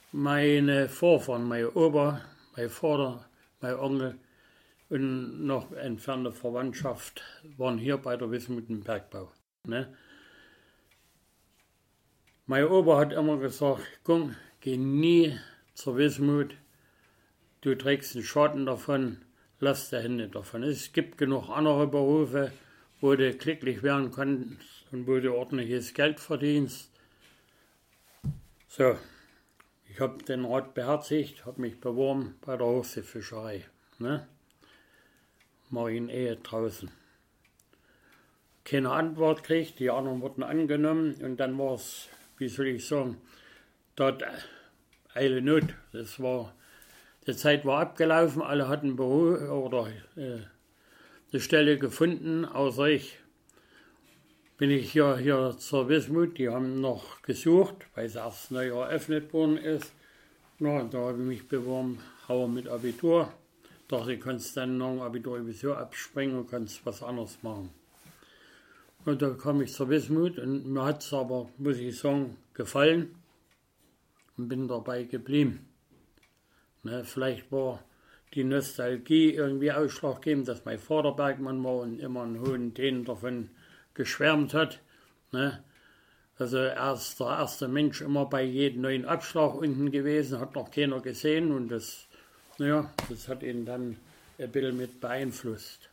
meine Vorfahren, mein Opa, mein Vater, mein Onkel und noch entfernte Verwandtschaft waren hier bei der Wismut im Bergbau. Ne? Mein Opa hat immer gesagt, komm, geh nie zur Wismut, du trägst einen Schaden davon, lass die Hände davon. Es gibt genug andere Berufe, wo du glücklich werden kannst und wo du ordentliches Geld verdienst. So, ich habe den Rat beherzigt, habe mich beworben bei der Hochseefischerei. Ne? Marine draußen. Keine Antwort gekriegt, die anderen wurden angenommen und dann war es, wie soll ich sagen, dort Eile Not. Die Zeit war abgelaufen, alle hatten Büro oder eine Stelle gefunden, außer ich. Bin ich hier zur Wismut, die haben noch gesucht, weil es erst neu eröffnet worden ist. Na, da habe ich mich beworben, Hauer mit Abitur. Dachte, ich kannst dann noch ein Abitur sowieso abspringen und kannst was anderes machen. Und da kam ich zur Wismut und mir hat es aber, muss ich sagen, gefallen und bin dabei geblieben. Ne, vielleicht war die Nostalgie irgendwie ausschlaggebend, dass mein Vater Bergmann war und immer einen hohen Ton davon geschwärmt hat. Ne? Also er ist der erste Mensch immer bei jedem neuen Abschlag unten gewesen, hat noch keiner gesehen und das hat ihn dann ein bisschen mit beeinflusst.